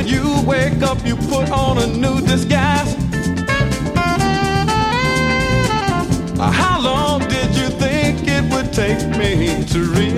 you wake up, you put on a new disguise. How long did you think it would take me to reach